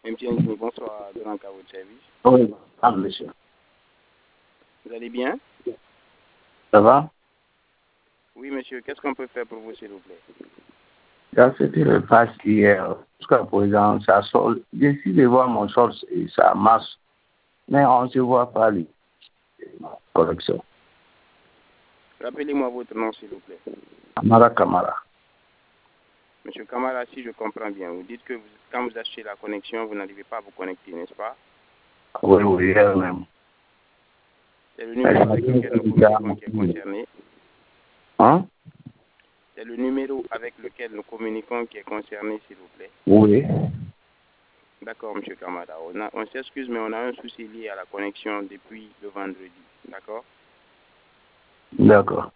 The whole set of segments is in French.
MTN, bonsoir, Grand à votre service. Oui, monsieur. Vous allez bien? Ça va? Oui, monsieur, qu'est-ce qu'on peut faire pour vous, s'il vous plaît? J'ai accepté le pass hier. Jusqu'à présent, ça sort. J'essaie de voir mon short et ça marche. Mais on ne se voit pas les corrections. Rappelez-moi votre nom, s'il vous plaît. Amara Kamara. Monsieur Kamara, si je comprends bien, vous dites que quand vous achetez la connexion, vous n'arrivez pas à vous connecter, n'est-ce pas? Oui, hier même. C'est le numéro avec lequel nous communiquons qui est concerné. Hein? C'est le numéro avec lequel nous communiquons qui est concerné, s'il vous plaît. Oui. D'accord, monsieur Kamara. On s'excuse, mais on a un souci lié à la connexion depuis le vendredi. D'accord? D'accord.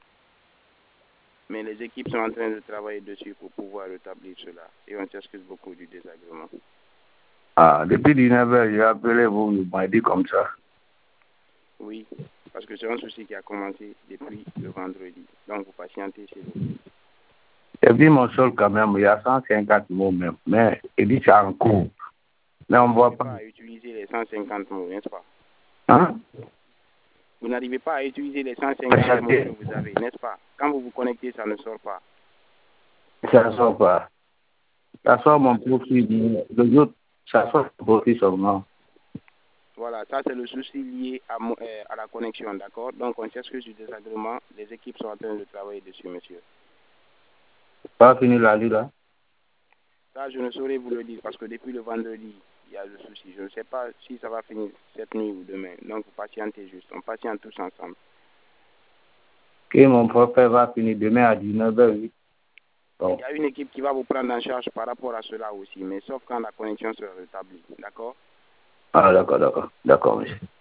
Mais les équipes sont en train de travailler dessus pour pouvoir rétablir cela. Et on s'excuse beaucoup du désagrément. Ah, depuis 19h, j'ai appelé vous m'avez dit comme ça. Oui, parce que c'est un souci qui a commencé depuis le vendredi. Donc, vous patientez, s'il vous plaît. J'ai vu mon sol quand même, il y a 150 mots même. Mais il dit c'est en cours. Mais on ne voit pas. Vous n'arrivez pas à utiliser les 150 mots, n'est-ce pas? Hein? Vous n'arrivez pas à utiliser les 150 mots que vous avez, n'est-ce pas? Quand vous vous connectez, ça ne sort pas. Ça ne sort pas. Ça sort mon profil. Le autre, ça sort mon profil seulement. Voilà, ça c'est le souci lié à la connexion, d'accord? Donc on s'excuse du désagrément. Les équipes sont en train de travailler dessus, monsieur. Pas fini la vie là? Ça, je ne saurais vous le dire parce que depuis le vendredi, il y a le souci. Je ne sais pas si ça va finir cette nuit ou demain. Donc vous patientez juste. On patiente tous ensemble. Que mon frère va finir demain à 19h, oui. Bon. Il y a une équipe qui va vous prendre en charge par rapport à cela aussi, mais sauf quand la connexion sera rétablie. D'accord? Ah, d'accord, d'accord. D'accord, monsieur.